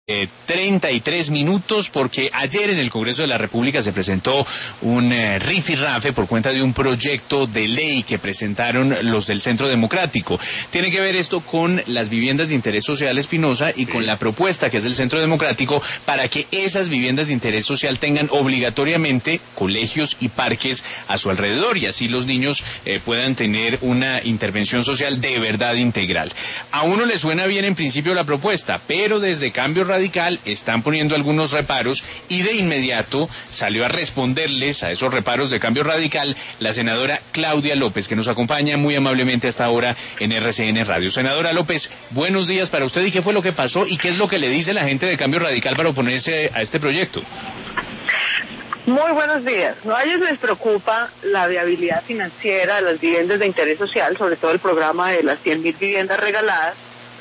33 minutos, porque ayer en el Congreso de la República se presentó un rifirrafe por cuenta de un proyecto de ley que presentaron los del Centro Democrático. Tiene que ver esto con las viviendas de interés social, Espinosa, y con la propuesta que es del Centro Democrático para que esas viviendas de interés social tengan obligatoriamente colegios y parques a su alrededor, y así los niños puedan tener una intervención social de verdad integral. A uno le suena bien en principio la propuesta, pero desde Cambio Radical están poniendo algunos reparos, y de inmediato salió a responderles a esos reparos de Cambio Radical la senadora Claudia López, que nos acompaña muy amablemente hasta ahora en RCN Radio. Senadora López, buenos días para usted. ¿Y qué fue lo que pasó y qué es lo que le dice la gente de Cambio Radical para oponerse a este proyecto? Muy buenos días. No, a ellos les preocupa la viabilidad financiera de las viviendas de interés social, sobre todo el programa de las 100.000 viviendas regaladas,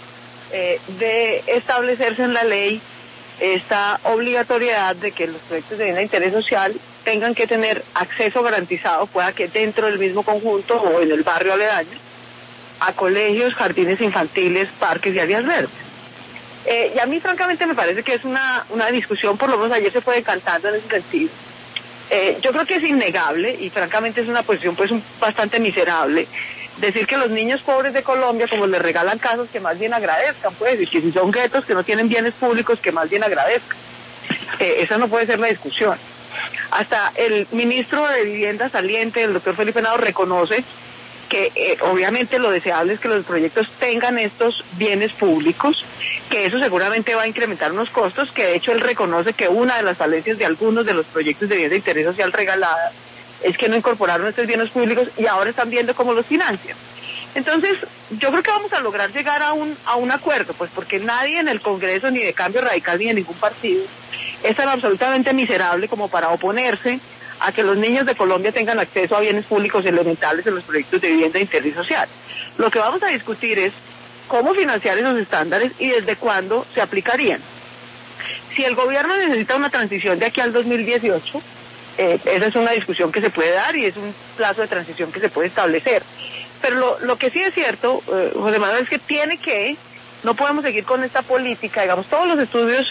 de establecerse en la ley esta obligatoriedad de que los proyectos de vivienda de interés social tengan que tener acceso garantizado, pueda que dentro del mismo conjunto o en el barrio aledaño, a colegios, jardines infantiles, parques y áreas verdes. Y a mí francamente me parece que es una discusión, por lo menos ayer se fue decantando en ese sentido. Yo creo que es innegable, y francamente es una posición pues bastante miserable, decir que los niños pobres de Colombia, como les regalan casas, que más bien agradezcan, pues, y que si son guetos que no tienen bienes públicos, que más bien agradezcan. Esa no puede ser la discusión. Hasta el ministro de Vivienda saliente, el doctor Felipe Nado, reconoce que obviamente lo deseable es que los proyectos tengan estos bienes públicos, que eso seguramente va a incrementar unos costos, que de hecho él reconoce que una de las falencias de algunos de los proyectos de bienes de interés social regalada es que no incorporaron estos bienes públicos y ahora están viendo cómo los financian. Entonces, yo creo que vamos a lograr llegar a un acuerdo, pues porque nadie en el Congreso, ni de Cambio Radical, ni de ningún partido, es tan absolutamente miserable como para oponerse a que los niños de Colombia tengan acceso a bienes públicos elementales en los proyectos de vivienda de interés social. Lo que vamos a discutir es cómo financiar esos estándares y desde cuándo se aplicarían. Si el gobierno necesita una transición de aquí al 2018, esa es una discusión que se puede dar y es un plazo de transición que se puede establecer. Pero lo que sí es cierto, José Manuel, es que no podemos seguir con esta política. Digamos, todos los estudios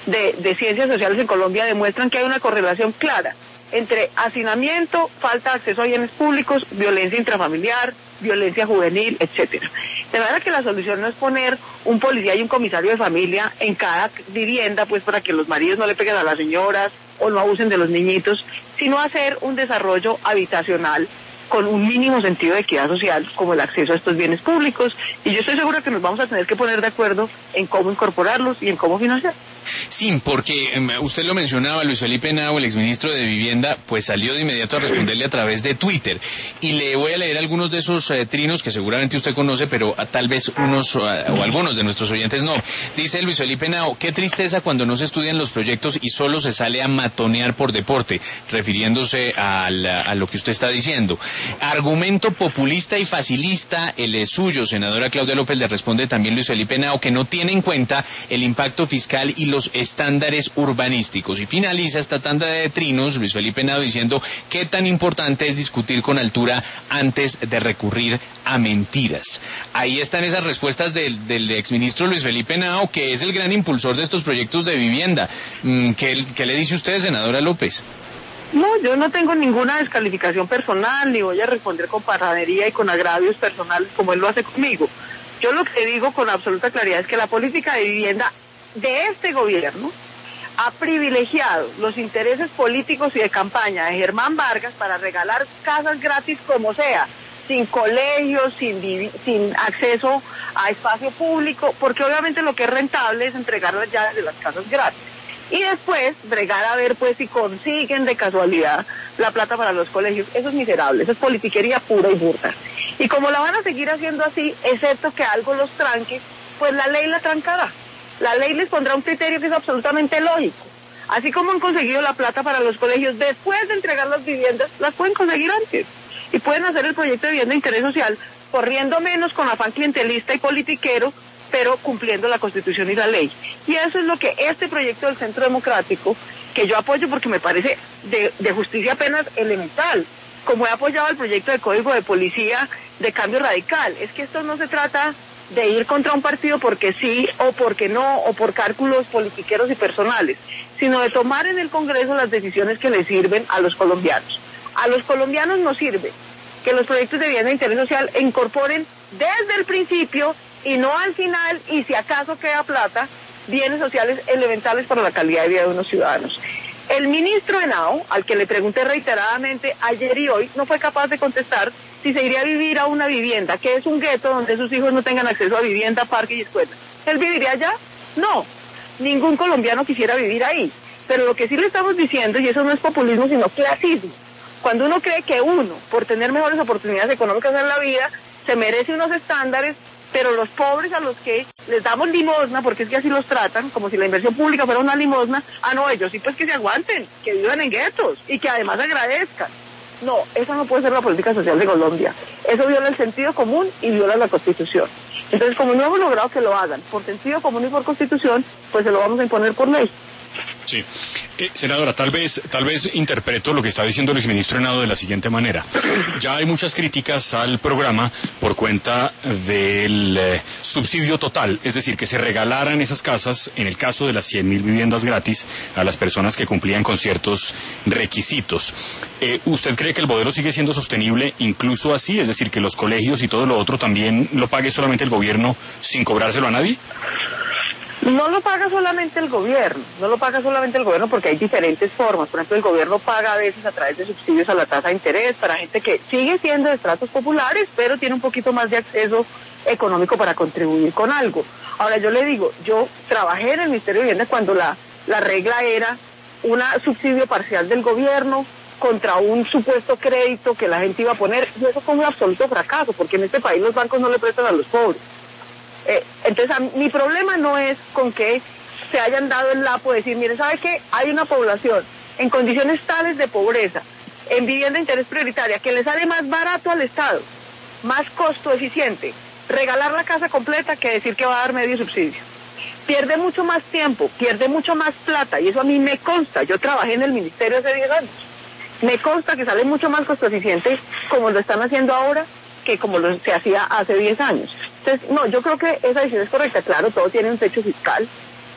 de ciencias sociales en Colombia demuestran que hay una correlación clara entre hacinamiento, falta de acceso a bienes públicos, violencia intrafamiliar, violencia juvenil, etcétera. De manera que la solución no es poner un policía y un comisario de familia en cada vivienda, pues para que los maridos no le peguen a las señoras o no abusen de los niñitos, sino hacer un desarrollo habitacional con un mínimo sentido de equidad social, como el acceso a estos bienes públicos, y yo estoy segura que nos vamos a tener que poner de acuerdo en cómo incorporarlos y en cómo financiar. Sí, porque usted lo mencionaba, Luis Felipe Nao, el exministro de Vivienda, pues salió de inmediato a responderle a través de Twitter, y le voy a leer algunos de esos trinos que seguramente usted conoce, pero tal vez unos o algunos de nuestros oyentes no. Dice Luis Felipe Nao: qué tristeza cuando no se estudian los proyectos y solo se sale a matonear por deporte, refiriéndose a lo que usted está diciendo. Argumento populista y facilista el suyo, senadora Claudia López. Le responde también Luis Felipe Nao que no tiene en cuenta el impacto fiscal y los estándares urbanísticos. Y finaliza esta tanda de trinos Luis Felipe Nao diciendo qué tan importante es discutir con altura antes de recurrir a mentiras. Ahí están esas respuestas del exministro Luis Felipe Nao, que es el gran impulsor de estos proyectos de vivienda. ¿Qué le dice usted, senadora López? No, yo no tengo ninguna descalificación personal, ni voy a responder con parranería y con agravios personales como él lo hace conmigo. Yo lo que digo con absoluta claridad es que la política de vivienda de este gobierno ha privilegiado los intereses políticos y de campaña de Germán Vargas para regalar casas gratis como sea, sin colegios, sin acceso a espacio público, porque obviamente lo que es rentable es entregar las llaves de las casas gratis. Y después bregar a ver pues si consiguen de casualidad la plata para los colegios. Eso es miserable, eso es politiquería pura y burda. Y como la van a seguir haciendo así, excepto que algo los tranque, pues la ley la trancará. La ley les pondrá un criterio que es absolutamente lógico. Así como han conseguido la plata para los colegios después de entregar las viviendas, las pueden conseguir antes. Y pueden hacer el proyecto de vivienda de interés social corriendo menos con afán clientelista y politiquero, pero cumpliendo la Constitución y la ley. Y eso es lo que este proyecto del Centro Democrático, que yo apoyo porque me parece de justicia apenas elemental, como he apoyado el proyecto de Código de Policía de Cambio Radical. Es que esto no se trata de ir contra un partido porque sí o porque no, o por cálculos politiqueros y personales, sino de tomar en el Congreso las decisiones que les sirven a los colombianos. A los colombianos nos sirve que los proyectos de vivienda de interés social incorporen desde el principio y no al final, y si acaso queda plata, bienes sociales elementales para la calidad de vida de unos ciudadanos. El ministro Henao, al que le pregunté reiteradamente ayer y hoy, no fue capaz de contestar si se iría a vivir a una vivienda, que es un gueto donde sus hijos no tengan acceso a vivienda, parque y escuela. ¿Él viviría allá? No, ningún colombiano quisiera vivir ahí. Pero lo que sí le estamos diciendo, y eso no es populismo, sino clasismo, cuando uno cree que uno, por tener mejores oportunidades económicas en la vida, se merece unos estándares, pero los pobres a los que les damos limosna, porque es que así los tratan, como si la inversión pública fuera una limosna, no, ellos sí pues que se aguanten, que vivan en guetos y que además agradezcan. No, esa no puede ser la política social de Colombia. Eso viola el sentido común y viola la Constitución. Entonces, como no hemos logrado que lo hagan por sentido común y por Constitución, pues se lo vamos a imponer por ley. Sí. Senadora, tal vez interpreto lo que está diciendo el exministro Henao de la siguiente manera. Ya hay muchas críticas al programa por cuenta del subsidio total, es decir, que se regalaran esas casas, en el caso de las 100.000 viviendas gratis, a las personas que cumplían con ciertos requisitos. ¿Usted cree que el modelo sigue siendo sostenible incluso así? Es decir, que los colegios y todo lo otro también lo pague solamente el gobierno sin cobrárselo a nadie. No lo paga solamente el gobierno, porque hay diferentes formas. Por ejemplo, el gobierno paga a veces a través de subsidios a la tasa de interés para gente que sigue siendo de estratos populares, pero tiene un poquito más de acceso económico para contribuir con algo. Ahora, yo le digo, yo trabajé en el Ministerio de Vivienda cuando la regla era un subsidio parcial del gobierno contra un supuesto crédito que la gente iba a poner, y eso fue un absoluto fracaso, porque en este país los bancos no le prestan a los pobres. Entonces, mi problema no es con que se hayan dado el lapo de decir, miren, ¿sabe qué? Hay una población en condiciones tales de pobreza, en vivienda de interés prioritaria, que le sale más barato al Estado, más costo eficiente, regalar la casa completa que decir que va a dar medio subsidio. Pierde mucho más tiempo, pierde mucho más plata, y eso a mí me consta. Yo trabajé en el ministerio hace 10 años. Me consta que sale mucho más costo eficiente como lo están haciendo ahora que como se hacía hace 10 años. Entonces, no, yo creo que esa decisión es correcta. Claro, todo tiene un techo fiscal,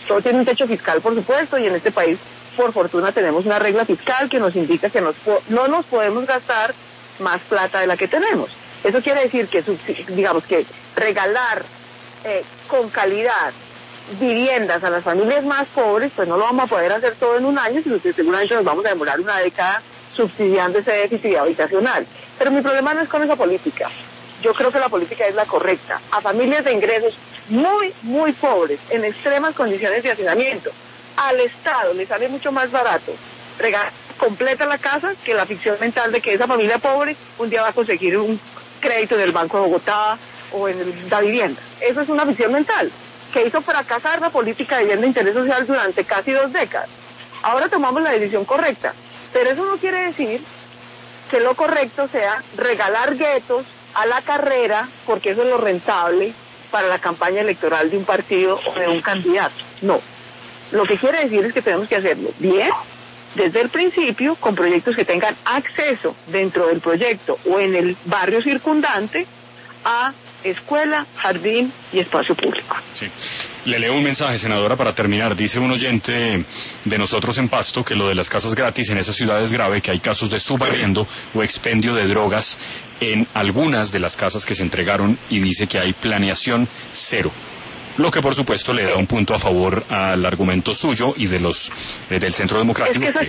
por supuesto, y en este país, por fortuna, tenemos una regla fiscal que nos indica que no nos podemos gastar más plata de la que tenemos. Eso quiere decir que, digamos, que regalar con calidad viviendas a las familias más pobres, pues no lo vamos a poder hacer todo en un año, sino que seguramente nos vamos a demorar una década subsidiando ese déficit habitacional. Pero mi problema no es con esa política. Yo creo que la política es la correcta. A familias de ingresos muy, muy pobres, en extremas condiciones de hacinamiento, al Estado le sale mucho más barato regalar completa la casa que la ficción mental de que esa familia pobre un día va a conseguir un crédito en el Banco de Bogotá o en la vivienda. Eso es una ficción mental que hizo fracasar la política de vivienda de interés social durante casi 2 décadas. Ahora tomamos la decisión correcta, pero eso no quiere decir que lo correcto sea regalar guetos a la carrera, porque eso es lo rentable para la campaña electoral de un partido o de un candidato. No. Lo que quiere decir es que tenemos que hacerlo bien, desde el principio, con proyectos que tengan acceso dentro del proyecto o en el barrio circundante a escuela, jardín y espacio público. Sí. Le leo un mensaje, senadora, para terminar. Dice un oyente de nosotros en Pasto que lo de las casas gratis en esa ciudad es grave, que hay casos de subarriendo o expendio de drogas en algunas de las casas que se entregaron, y dice que hay planeación cero. Lo que por supuesto le da un punto a favor al argumento suyo y del Centro Democrático. Es que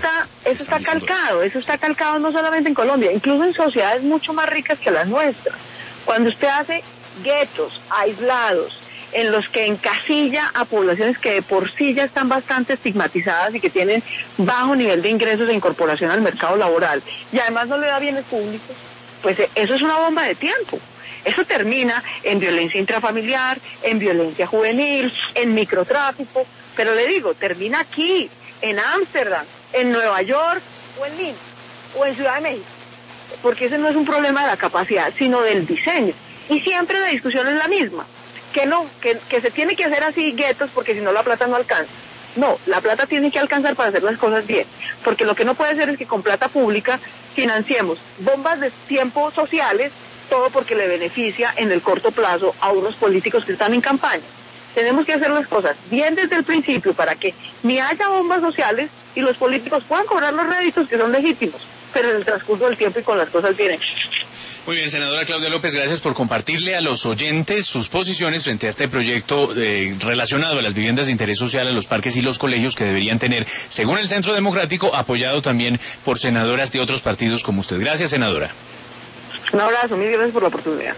eso está calcado no solamente en Colombia, incluso en sociedades mucho más ricas que las nuestras. Cuando usted hace guetos aislados en los que encasilla a poblaciones que de por sí ya están bastante estigmatizadas y que tienen bajo nivel de ingresos e incorporación al mercado laboral, y además no le da bienes públicos, pues eso es una bomba de tiempo. Eso termina en violencia intrafamiliar, en violencia juvenil, en microtráfico, pero le digo, termina aquí, en Ámsterdam, en Nueva York, o en Lima, o en Ciudad de México, porque ese no es un problema de la capacidad, sino del diseño. Y siempre la discusión es la misma, que se tiene que hacer así guetos, porque si no la plata no alcanza. No, la plata tiene que alcanzar para hacer las cosas bien, porque lo que no puede ser es que con plata pública financiemos bombas de tiempo sociales todo porque le beneficia en el corto plazo a unos políticos que están en campaña. Tenemos que hacer las cosas bien desde el principio para que ni haya bombas sociales y los políticos puedan cobrar los réditos que son legítimos, pero en el transcurso del tiempo y con las cosas bien hechas. Muy bien, senadora Claudia López, gracias por compartirle a los oyentes sus posiciones frente a este proyecto relacionado a las viviendas de interés social, a los parques y los colegios que deberían tener, según el Centro Democrático, apoyado también por senadoras de otros partidos como usted. Gracias, senadora. Un abrazo, mil gracias por la oportunidad.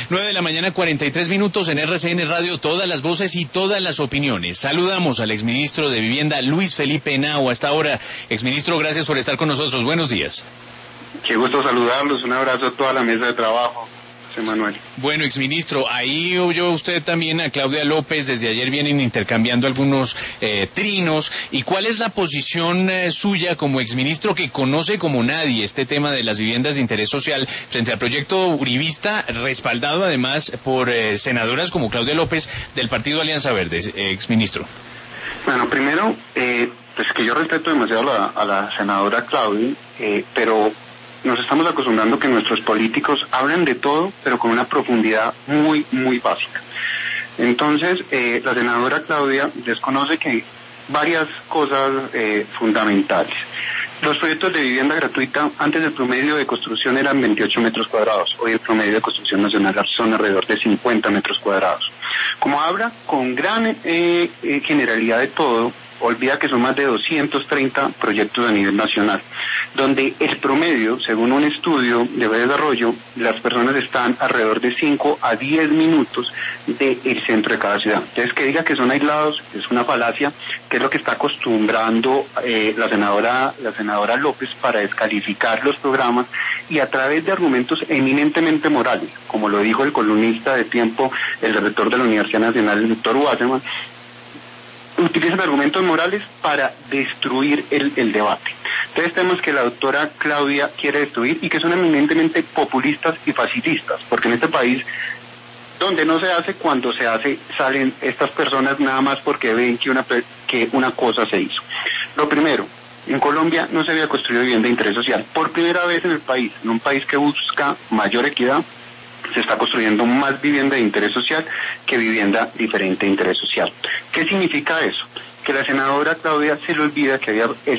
9:43 en RCN Radio, todas las voces y todas las opiniones. Saludamos al exministro de Vivienda, Luis Felipe Henao, hasta ahora. Exministro, gracias por estar con nosotros. Buenos días. Qué gusto saludarlos, un abrazo a toda la mesa de trabajo, José Manuel. Bueno, exministro, ahí oyó usted también a Claudia López, desde ayer vienen intercambiando algunos trinos. ¿Y cuál es la posición suya como exministro que conoce como nadie este tema de las viviendas de interés social frente al proyecto uribista, respaldado además por senadoras como Claudia López del Partido Alianza Verde, exministro? Bueno, primero, pues que yo respeto demasiado a la senadora Claudia, pero nos estamos acostumbrando que nuestros políticos hablan de todo, pero con una profundidad muy, muy básica. Entonces, la senadora Claudia desconoce que varias cosas fundamentales. Los proyectos de vivienda gratuita, antes el promedio de construcción eran 28 metros cuadrados, hoy el promedio de construcción nacional son alrededor de 50 metros cuadrados. Como habla con gran generalidad de todo, olvida que son más de 230 proyectos a nivel nacional, donde el promedio, según un estudio de desarrollo, las personas están alrededor de 5 a 10 minutos del centro de cada ciudad. Entonces, que diga que son aislados es una falacia, que es lo que está acostumbrando la senadora López para descalificar los programas y a través de argumentos eminentemente morales, como lo dijo el columnista de Tiempo, el rector de la Universidad Nacional, el doctor Wasserman, utilizan argumentos morales para destruir el debate. Entonces tenemos que la doctora Claudia quiere destruir y que son eminentemente populistas y fascistas, porque en este país, donde no se hace, cuando se hace, salen estas personas nada más porque ven que una cosa se hizo. Lo primero, en Colombia no se había construido vivienda de interés social. Por primera vez en el país, en un país que busca mayor equidad, se está construyendo más vivienda de interés social que vivienda diferente de interés social. ¿Qué significa eso? Que la senadora Claudia se le olvida que había el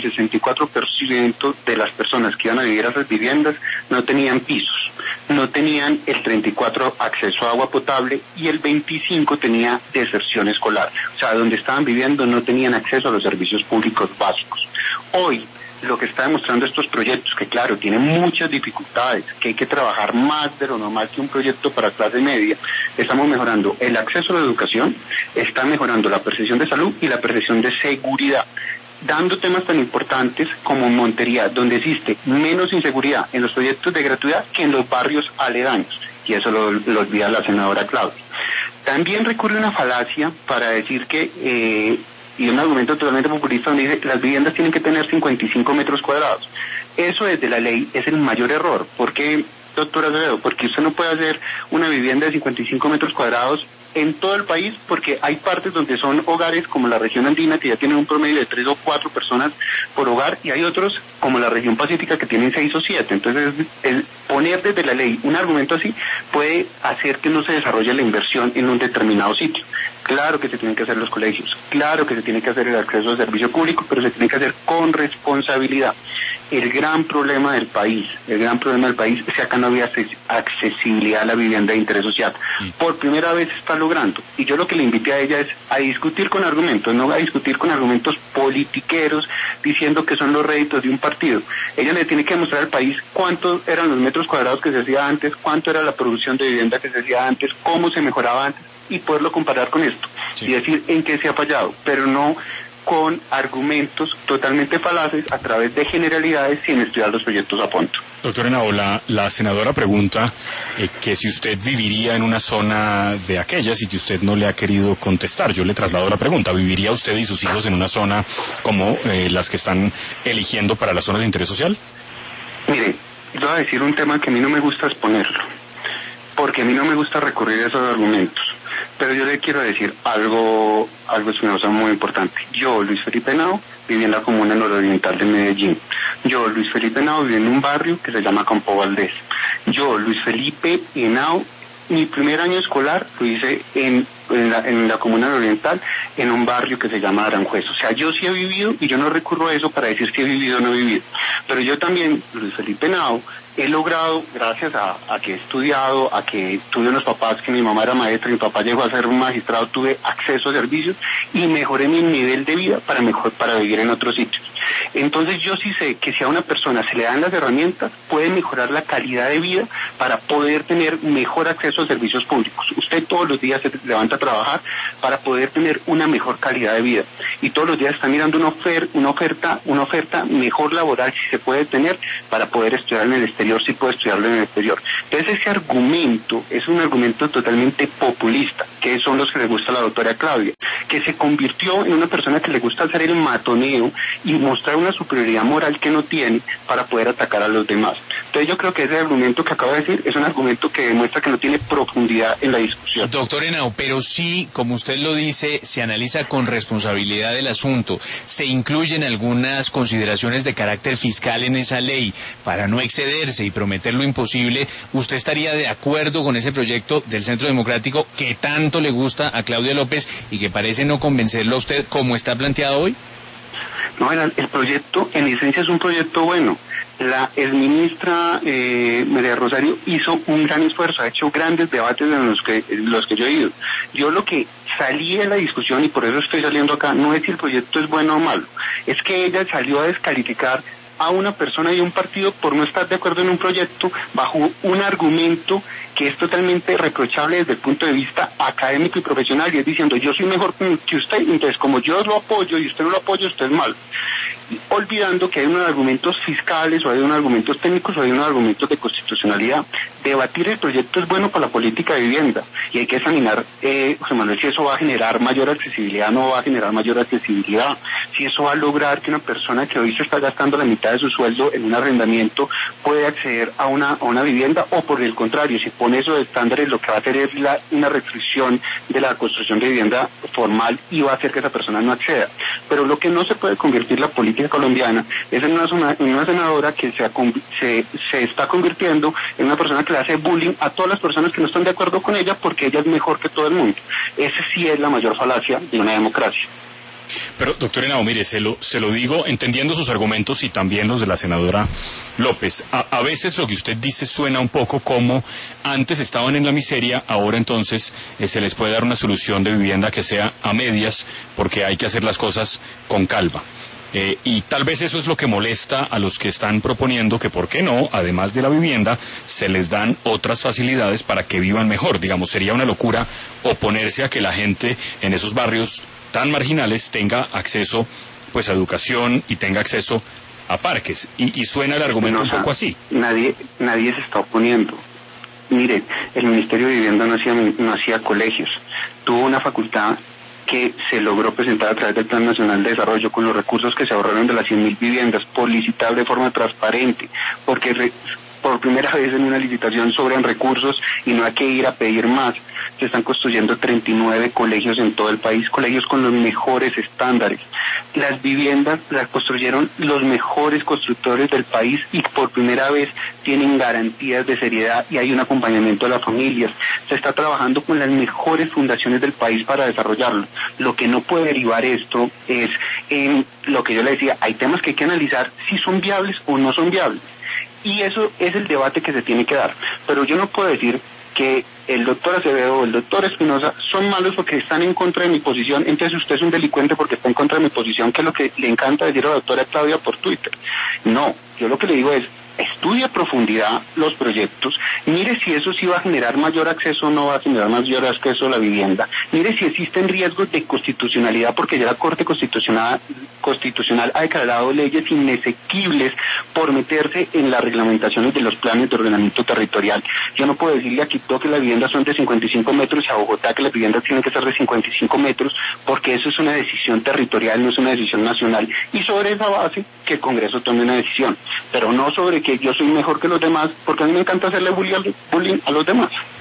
64% de las personas que iban a vivir a esas viviendas no tenían pisos, no tenían el 34% acceso a agua potable y el 25% tenía deserción escolar. O sea, donde estaban viviendo no tenían acceso a los servicios públicos básicos. Hoy, lo que está demostrando estos proyectos, que claro, tienen muchas dificultades, que hay que trabajar más de lo normal que un proyecto para clase media, estamos mejorando el acceso a la educación, está mejorando la percepción de salud y la percepción de seguridad, dando temas tan importantes como en Montería, donde existe menos inseguridad en los proyectos de gratuidad que en los barrios aledaños, y eso lo olvida la senadora Claudia. También recurre a una falacia para decir que y un argumento totalmente populista donde dice las viviendas tienen que tener 55 metros cuadrados. Eso desde la ley es el mayor error. ¿Por qué, doctora Acevedo? Porque usted no puede hacer una vivienda de 55 metros cuadrados en todo el país, porque hay partes donde son hogares como la región andina que ya tienen un promedio de 3 o 4 personas por hogar y hay otros como la región pacífica que tienen 6 o 7. Entonces el poner desde la ley un argumento así puede hacer que no se desarrolle la inversión en un determinado sitio. Claro que se tienen que hacer los colegios, claro que se tiene que hacer el acceso al servicio público, pero se tiene que hacer con responsabilidad. El gran problema del país es que acá no había accesibilidad a la vivienda de interés social. Por primera vez se está logrando. Y yo lo que le invité a ella es a discutir con argumentos, no a discutir con argumentos politiqueros, diciendo que son los réditos de un partido. Ella le tiene que demostrar al país cuántos eran los metros cuadrados que se hacía antes, cuánto era la producción de vivienda que se hacía antes, cómo se mejoraba antes, y poderlo comparar con esto. Sí. Y decir en qué se ha fallado, pero no con argumentos totalmente falaces a través de generalidades sin estudiar los proyectos a fondo. Doctor Henao, la senadora pregunta que si usted viviría en una zona de aquellas y que usted no le ha querido contestar. Yo le traslado la pregunta. ¿Viviría usted y sus hijos en una zona como las que están eligiendo para las zonas de interés social? Mire, yo voy a decir un tema que a mí no me gusta exponerlo, porque a mí no me gusta recurrir a esos argumentos. Pero yo le quiero decir algo Espinosa, muy importante. Yo, Luis Felipe Henao, viví en la comuna nororiental de Medellín. Yo, Luis Felipe Henao, viví en un barrio que se llama Campo Valdés. Yo, Luis Felipe Henao, mi primer año escolar lo hice en la Comuna Oriental, en un barrio que se llama Aranjuez. O sea, yo sí he vivido, y yo no recurro a eso para decir si he vivido o no he vivido. Pero yo también, Luis Felipe Henao, he logrado, gracias a que he estudiado, a que tuve unos papás, que mi mamá era maestra y mi papá llegó a ser un magistrado, tuve acceso a servicios y mejoré mi nivel de vida para vivir en otros sitios. Entonces yo sí sé que si a una persona se le dan las herramientas, puede mejorar la calidad de vida para poder tener mejor acceso a servicios públicos. Usted todos los días se levanta a trabajar para poder tener una mejor calidad de vida, y todos los días está mirando una oferta mejor laboral, si se puede tener, para poder estudiar en el exterior, si puede estudiarlo en el exterior. Entonces ese argumento es un argumento totalmente populista, que son los que le gusta a la doctora Claudia, que se convirtió en una persona que le gusta hacer el matoneo y mostrar una superioridad moral que no tiene para poder atacar a los demás. Entonces yo creo que ese argumento que acabo de decir es un argumento que demuestra que no tiene profundidad en la discusión. Doctor Henao, pero sí, como usted lo dice, se analiza con responsabilidad el asunto, se incluyen algunas consideraciones de carácter fiscal en esa ley para no excederse y prometer lo imposible. ¿Usted estaría de acuerdo con ese proyecto del Centro Democrático que tanto le gusta a Claudia López y que parece no convencerlo a usted como está planteado hoy? No, el proyecto en esencia es un proyecto bueno. La exministra María Rosario hizo un gran esfuerzo, ha hecho grandes debates en los que yo he ido. Yo lo que salí de la discusión, y por eso estoy saliendo acá, no es si el proyecto es bueno o malo, es que ella salió a descalificar a una persona y a un partido por no estar de acuerdo en un proyecto bajo un argumento que es totalmente reprochable desde el punto de vista académico y profesional, y es diciendo yo soy mejor que usted, entonces como yo lo apoyo y usted no lo apoya, usted es malo. Olvidando que hay unos argumentos fiscales, o hay unos argumentos técnicos, o hay unos argumentos de constitucionalidad. Debatir el proyecto es bueno para la política de vivienda, y hay que examinar, José Manuel, si eso va a generar mayor accesibilidad, no va a generar mayor accesibilidad, si eso va a lograr que una persona que hoy se está gastando la mitad de su sueldo en un arrendamiento puede acceder a una vivienda, o por el contrario, si pone esos estándares, lo que va a hacer es una restricción de la construcción de vivienda formal y va a hacer que esa persona no acceda. Pero lo que no se puede convertir la política colombiana es en una senadora que se está convirtiendo en una persona que le hace bullying a todas las personas que no están de acuerdo con ella porque ella es mejor que todo el mundo. Esa sí es la mayor falacia de una democracia. Pero, doctor Henao, mire, se lo digo entendiendo sus argumentos y también los de la senadora López. A veces lo que usted dice suena un poco como antes estaban en la miseria, ahora entonces se les puede dar una solución de vivienda que sea a medias porque hay que hacer las cosas con calma. Y tal vez eso es lo que molesta a los que están proponiendo que, ¿por qué no?, además de la vivienda, se les dan otras facilidades para que vivan mejor. Digamos, sería una locura oponerse a que la gente en esos barrios tan marginales tenga acceso pues a educación y tenga acceso a parques. Y suena el argumento un poco así. Nadie se está oponiendo. Mire, el Ministerio de Vivienda no hacía colegios. Tuvo una facultad que se logró presentar a través del Plan Nacional de Desarrollo con los recursos que se ahorraron de las 100.000 viviendas, por licitar de forma transparente, porque por primera vez en una licitación sobran recursos y no hay que ir a pedir más. Se están construyendo 39 colegios en todo el país, colegios con los mejores estándares. Las viviendas las construyeron los mejores constructores del país y por primera vez tienen garantías de seriedad y hay un acompañamiento de las familias. Se está trabajando con las mejores fundaciones del país para desarrollarlo. Lo que no puede derivar esto es en lo que yo le decía, hay temas que hay que analizar si son viables o no son viables. Y eso es el debate que se tiene que dar. Pero yo no puedo decir que el doctor Acevedo o el doctor Espinosa son malos porque están en contra de mi posición, entonces usted es un delincuente porque está en contra de mi posición, que es lo que le encanta decir a la doctora Claudia por Twitter. No, yo lo que le digo es, estudie a profundidad los proyectos, mire si eso sí va a generar mayor acceso o no va a generar mayor acceso a la vivienda, mire si existen riesgos de constitucionalidad, porque ya la Corte Constitucional ha declarado leyes inexequibles por meterse en las reglamentaciones de los planes de ordenamiento territorial. Yo no puedo decirle a Quito que las viviendas son de 55 metros y a Bogotá que las viviendas tienen que ser de 55 metros, porque eso es una decisión territorial, no es una decisión nacional, y sobre esa base que el Congreso tome una decisión, pero no sobre que yo soy mejor que los demás, porque a mí me encanta hacerle bullying a los demás.